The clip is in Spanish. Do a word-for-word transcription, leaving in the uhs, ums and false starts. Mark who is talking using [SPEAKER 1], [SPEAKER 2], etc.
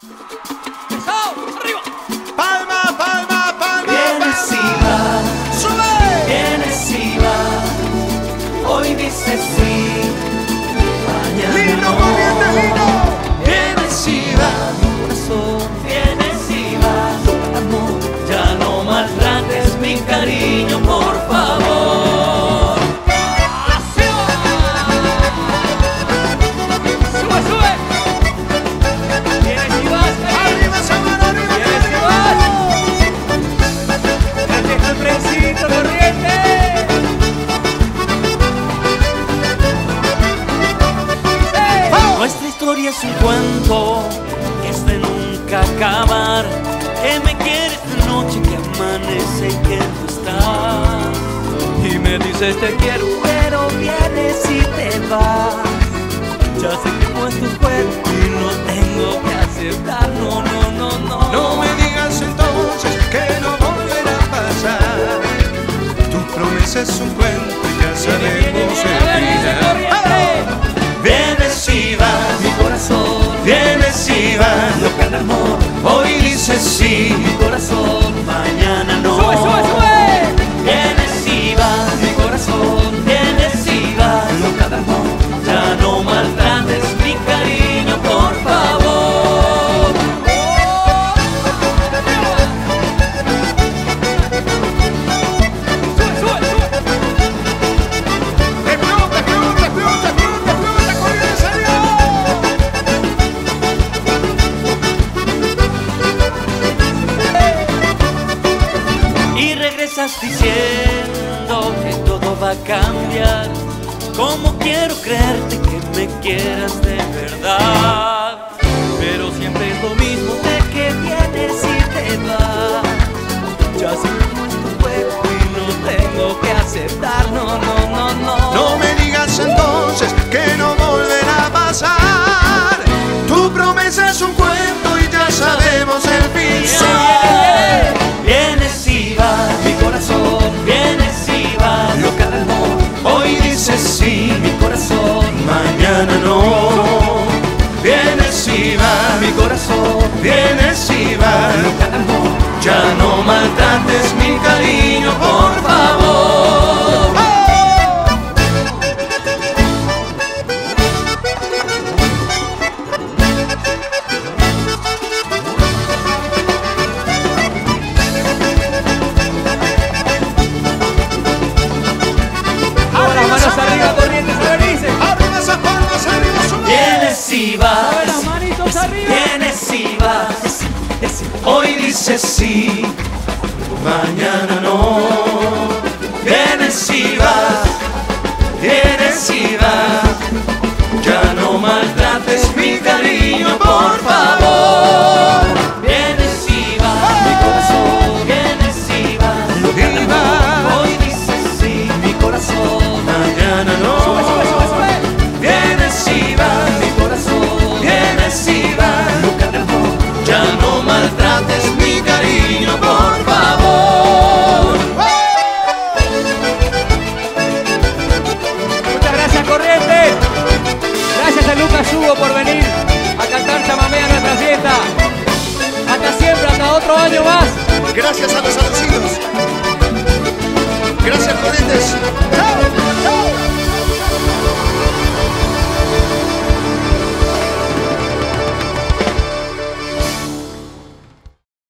[SPEAKER 1] ¡Arriba!
[SPEAKER 2] Palma, palma, palma.
[SPEAKER 1] Vienes y vas,
[SPEAKER 2] Sube.
[SPEAKER 1] vienes y vas. Hoy dices sí, mañana
[SPEAKER 2] Lino,
[SPEAKER 1] no.
[SPEAKER 2] corriente, Lino.
[SPEAKER 1] Vienes y vas, mi corazón. Vienes y vas, amor. Ya no maltrates mi cariño, por favor. ¡Así va! ¡Sube, sube! Vienes y vas,
[SPEAKER 2] Arriba esa mano, arriba.
[SPEAKER 1] vienes y vas. Gracias al Frencito Corriente. Nuestra historia es un cuento que es de nunca acabar. Que me quieres de noche, que amanece y que no estás. Y me dices te quiero, pero vienes y te vas. Ya sé que no es tu cuerpo y no tengo que aceptar. No, no, no, no.
[SPEAKER 2] No me digas entonces que no volverá a pasar. Tu promesa es un cuento y ya sabemos el final.
[SPEAKER 1] Vienes y vas, mi corazón. Vienes y vas, loca de amor. Hoy dices sí, mi corazón. Mañana no. Sube, sube, sube. Vienes y vas, mi corazón. Vienes y vas, loca de amor. Ya no maltrates mi cariño, por favor. Sube, sube, sube.
[SPEAKER 2] Explota, explota, explota, explota, explota, corriente, salió.
[SPEAKER 1] Y regresas diciendo que todo va a cambiar. ¿Cómo quiero creerte que me quieras de verdad? Pero siempre es lo mismo de que vienes y te vas. Ya sé que no es tu cuerpo y no tengo que aceptar. No, no, no, no.
[SPEAKER 2] No me digas entonces que no volverá a pasar. Tu promesa es un cuento y ya sabemos el final.
[SPEAKER 1] Vienes y vas, mi corazón. Vienes y vas, loca de amor. Hoy dices sí, mi corazón. Mañana no. Vienes y vas, mi corazón. Vienes y vas, loca de amor. Ya no maltrates mi cariño, por favor.
[SPEAKER 2] Arriba esa
[SPEAKER 1] arriba, corrientes, a ver, dice.
[SPEAKER 2] Arriba esas palmas, arriba, sube.
[SPEAKER 1] Vienes y vas,
[SPEAKER 3] las manitos arriba.
[SPEAKER 1] vienes y vas. Hoy dices sí, mañana no. Vienes y vas, vienes y vas. Ya no maltrates mi cariño, por favor. Vienes y vas, mi corazón. Vienes y vas, loca de amor. Hoy dices sí, mi corazón. Mañana no. Sube, sube, sube, sube. Vienes y vas, mi corazón. Vienes y vas, loca de amor. Ya no maltrates mi cariño, por favor.
[SPEAKER 3] Muchas gracias, Corriente. Gracias a Lucas Hugo por venir a cantar chamamé a nuestra fiesta. Hasta siempre, hasta otro año más.
[SPEAKER 2] Gracias a los vencidos. Gracias, Corrientes.